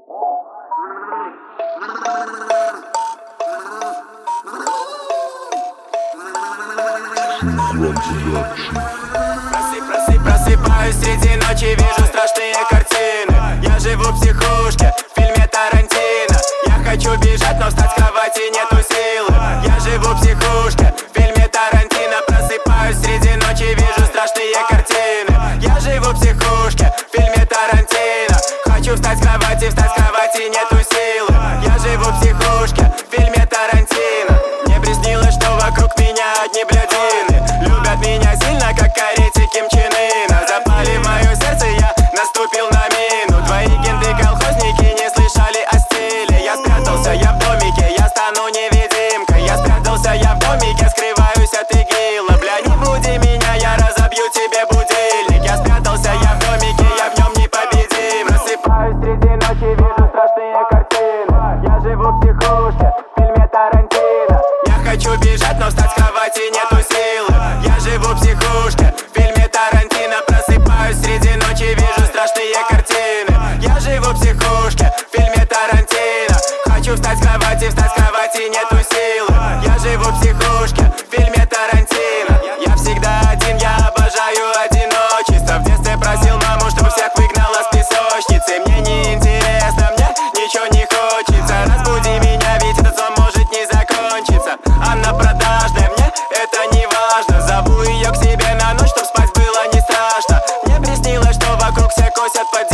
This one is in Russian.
Просыпаюсь среди ночи, вижу страшные картины. Я живу в психушке, в фильме Тарантино. Я хочу бежать, но встать с кровати нету силы. Я живу в психушке, в фильме Тарантино. Просыпаюсь среди ночи, вижу страшные картины. Я живу в психушке, в фильме Тарантино. Хочу встать с кровати нету силы. Я живу в психушке, в фильме Тарантино. Мне приснилось, что вокруг меня одни блядины. Любят меня сильно, как корейцы Ким Чен Ына. Запали в мое сердце, я наступил на мину. Твои кенты-колхозники не слышали о стиле. Я спрятался, я в домике, я стану невидимкой. Я спрятался, я в домике, скрываюсь от игила. Бля, не буди меня, я разобью тебе будильник. Я спрятался, я в домике, я в нем непобедим. Просыпаюсь среди ночи, вижу страшные картины. Я живу в психушке, в фильме Тарантино. Я хочу бежать, но встать с кровати нету силы. Я живу в психушке, в фильме Тарантино. Просыпаюсь среди ночи, вижу страшные картины. Я живу в психушке, в фильме Тарантино. Хочу встать с кровати нету силы. Я живу в психушке, в фильме Тарантино. Я всегда один, я обожаю одиночество. В детстве просил маму, чтобы всех выгнала с песочницы. Мне не интересно, мне ничего не хочется. Разбуди меня, ведь этот сон может не закончиться. Она продажная, мне это не важно. Зову ее к себе на ночь, чтоб спать было не страшно. Мне приснилось, что вокруг все косят под